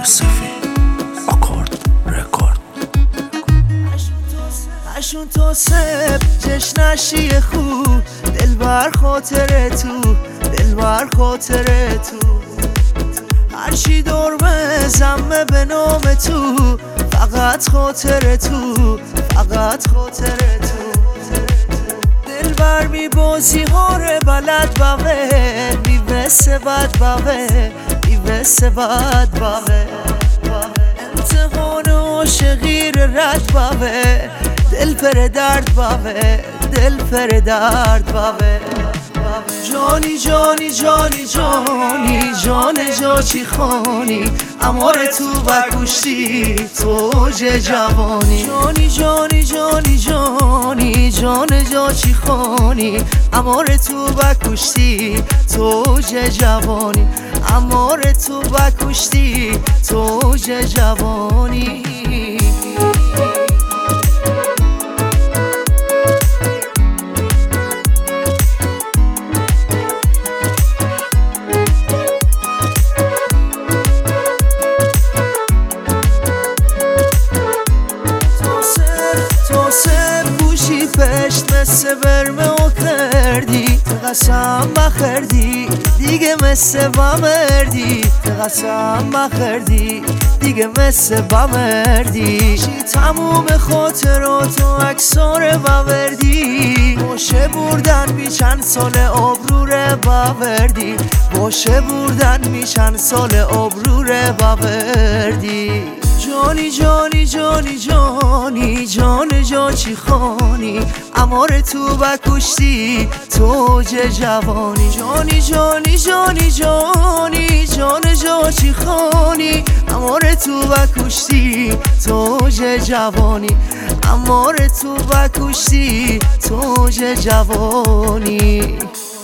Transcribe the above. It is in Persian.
یوسفی آکورد رکورد. اشون توسب جشنشی خوب دلبر خاطر تو، دلبر خاطر تو. هرچی دور زمه به نام تو، فقط خاطر تو، فقط خاطر تو. دلبر می بازی ها رو بلد باوه، می وسه بد باوه، می وسه بد باوه. امتحان عاشقی رو رد باوه، دل پر درد باوه، دل پر درد باوه. جانی جانی جانی جانی جان جا چی خانی، امار تو بکشتی توج جوانی. جانی جانی جانی جانی جان جا چی خانی، امار تو بکشتی توج جوانی، امار تو بکشتی توج جوانی. پشت مثل برمه و کردی، قسم بخردی دیگه مثل بمردی، قسم بخردی دیگه مثل بمردی. تموم خاطراتو اکسار بوردی، باشه بردن می چند سال آبروره بوردی، باشه بردن می چند سال آبروره بوردی. جانی جانی جانی جانی جان جا چی خانی، امار تو بکشتی توج جوانی. جانی جانی جانی جانی جان جا چی خانی، امار تو بکشتی توج جوانی، امار تو بکشتی توج جوانی.